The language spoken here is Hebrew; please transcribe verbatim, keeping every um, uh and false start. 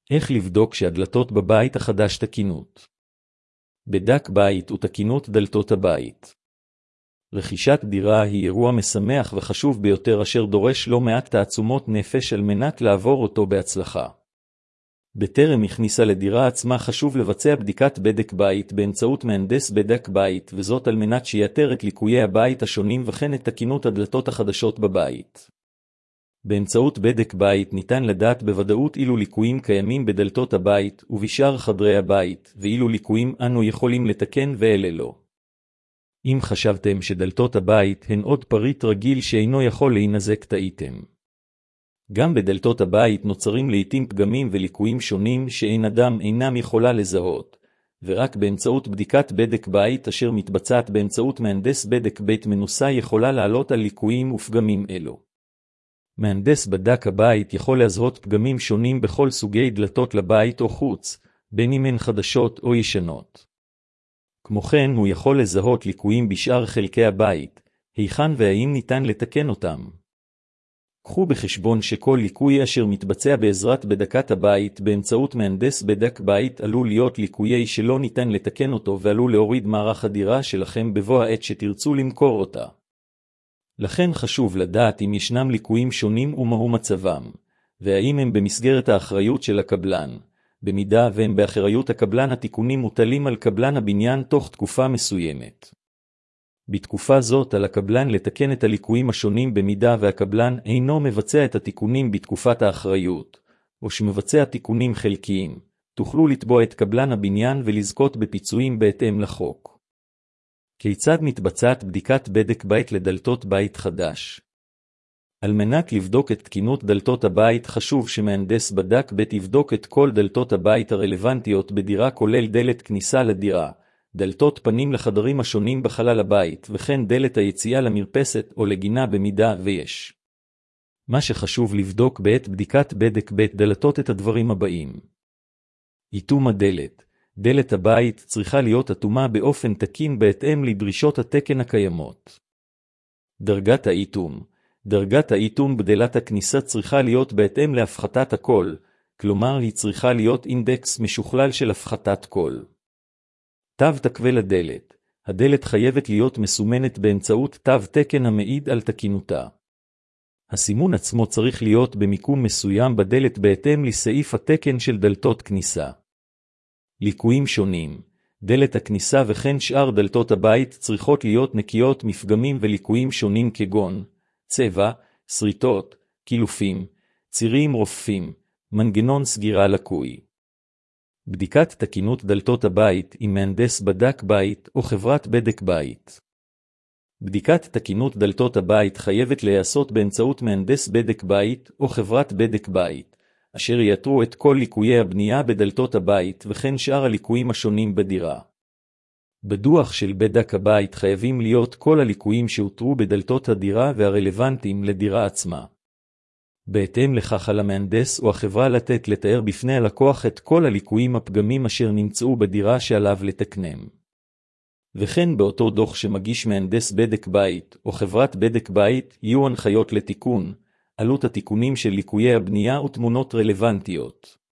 איך לבדוק שהדלתות בבית החדש תקינות? בדק בית ותקינות דלתות הבית. רכישת דירה היא אירוע משמח וחשוב ביותר אשר דורש לא מעט תעצומות נפש על מנת לעבור אותו בהצלחה. בטרם הכניסה לדירה עצמה חשוב לבצע בדיקת בדק בית באמצעות מהנדס בדק בית, וזאת על מנת שיאתר את ליקויי הבית השונים וכן את תקינות הדלתות החדשות בבית. באמצעות בדק בית ניתן לדעת בוודאות אילו ליקויים קיימים בדלתות הבית ובשאר חדרי הבית, ואילו ליקויים אנו יכולים לתקן ואלה לא. אם חשבתם שדלתות הבית הן עוד פריט רגיל שאינו יכול להינזק, טעיתם. גם בדלתות הבית נוצרים לעתים פגמים וליקויים שונים שאין אדם אינם יכולה לזהות, ורק באמצעות בדיקת בדק בית אשר מתבצעת באמצעות מהנדס בדק בית מנוסה יכולה לעלות על ליקויים ופגמים אלו. מהנדס בדק הבית יכול להזהות פגמים שונים בכל סוגי דלתות לבית או חוץ, בין אם הן חדשות או ישנות. כמו כן הוא יכול לזהות ליקויים בשאר חלקי הבית, היכן והאם ניתן לתקן אותם. קחו בחשבון שכל ליקוי אשר מתבצע בעזרת בדקת הבית באמצעות מהנדס בדק בית עלול להיות ליקויי שלא ניתן לתקן אותו ועלול להוריד מערך הדירה שלכם בבוא העת שתרצו למכור אותה. לכן חשוב לדעת אם ישנם ליקויים שונים ומהו מצבם, והאם הם במסגרת האחריות של הקבלן. במידה והם באחריות הקבלן התיקונים מוטלים על קבלן הבניין תוך תקופה מסוימת. בתקופה זאת על הקבלן לתקן את הליקויים השונים במידה והקבלן אינו מבצע את התיקונים בתקופת האחריות, או שמבצע תיקונים חלקיים, תוכלו לתבוע את קבלן הבניין ולזכות בפיצויים בהתאם לחוק. כיצד מתבצעת בדיקת בדק בית לדלתות בית חדש? על מנת לבדוק את תקינות דלתות הבית חשוב שמהנדס בדק בית יבדוק את כל דלתות הבית הרלוונטיות בדירה כולל דלת כניסה לדירה, דלתות פנים לחדרים השונים בחלל הבית וכן דלת היציאה למרפסת או לגינה במידה ויש. מה שחשוב לבדוק בעת בדיקת בדק בית דלתות את הדברים הבאים. איתום הדלת. דלת הבית צריכה להיות אטומה באופן תקין בהתאם לדרישות התקן הקיימות. דרגת האיתום. דרגת האיתום בדלת הכניסה צריכה להיות בהתאם להפחתת הקול, כלומר היא צריכה להיות אינדקס משוכלל של הפחתת קול. תו תקווה לדלת. הדלת חייבת להיות מסומנת באמצעות תו תקן המעיד על תקינותה. הסימון עצמו צריך להיות במיקום מסוים בדלת בהתאם לסעיף התקן של דלתות כניסה. ליקויים שונים. דלת הכניסה וכן שאר דלתות הבית צריכות להיות נקיות מפגמים וליקויים שונים כגון צבע, שריטות, קילופים, צירים רופפים, מנגנון סגירה לקוי. בדיקת תקינות דלתות הבית עם מהנדס בדק בית או חברת בדק בית. בדיקת תקינות דלתות הבית חייבת להיעשות באמצעות מהנדס בדק בית או חברת בדק בית, אשר יאתרו את כל ליקויי הבנייה בדלתות הבית וכן שאר הליקויים השונים בדירה. בדוח של בדק הבית חייבים להיות כל הליקויים שאותרו בדלתות הדירה והרלוונטיים לדירה עצמה. בהתאם לכך על המהנדס או החברה לתת לתאר בפני הלקוח את כל הליקויים הפגמים אשר נמצאו בדירה שעליו לתקנם. וכן באותו דוח שמגיש מהנדס בדק בית או חברת בדק בית יהיו הנחיות לתיקון, עלות התיקונים של ליקויי הבנייה ותמונות רלוונטיות.